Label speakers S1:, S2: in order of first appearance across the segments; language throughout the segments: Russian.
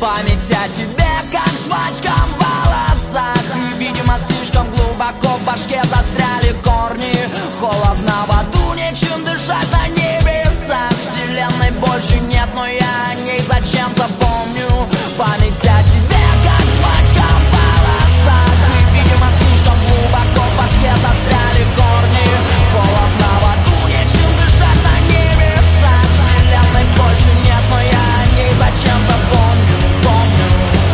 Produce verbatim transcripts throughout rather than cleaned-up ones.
S1: Память о тебе, как жвачка в волосах. И, видимо, слишком глубоко в башке застряли корни. Холодно в аду, нечем дышать на небесах. Вселенной больше нет, но я о ней зачем-то помню. Память о тебе, как жвачка в волосах. И, видимо, слишком глубоко в башке застряли корни. Холодно в аду, нечем дышать на небесах. Вселенной больше нет, но я о ней зачем-то помню, помню.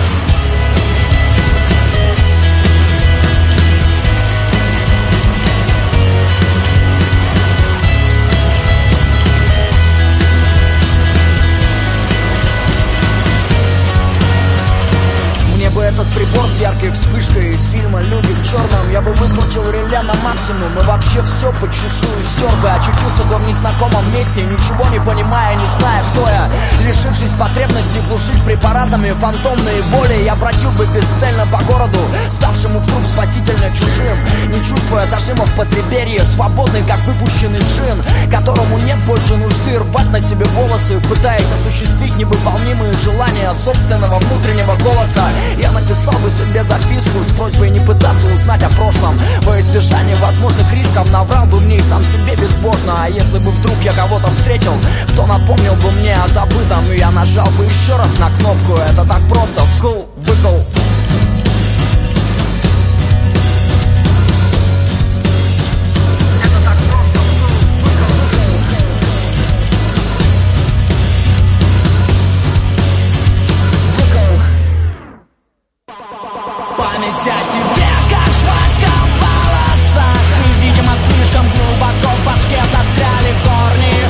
S1: Этот прибор с яркой вспышкой из фильма «Люди в черном». Я бы выкрутил реле на максимум и вообще все подчистую стер бы. Очутился бы в незнакомом месте, ничего не понимая, не зная, кто я. Лишившись потребности глушить препаратами фантомные боли, я бродил бы бесцельно по городу, ставшему вдруг спасительно чужим, не чувствуя зажимов потреберья, свободный, как выпущенный джин, которому нет больше нужды рвать на себе волосы, пытаясь осуществить невыполнимые желания собственного внутреннего голоса. Я написал бы себе записку с просьбой не пытаться узнать о прошлом. Во избежание возможных рисков наврал бы мне и сам себе безбожно. А если бы вдруг я кого-то встретил, кто напомнил бы мне о забытом, я нажал бы еще раз на кнопку. Это так просто, вкл, выкл. Память о тебе, как жвачка в волосах. И, видимо, слишком глубоко в башке застряли корни.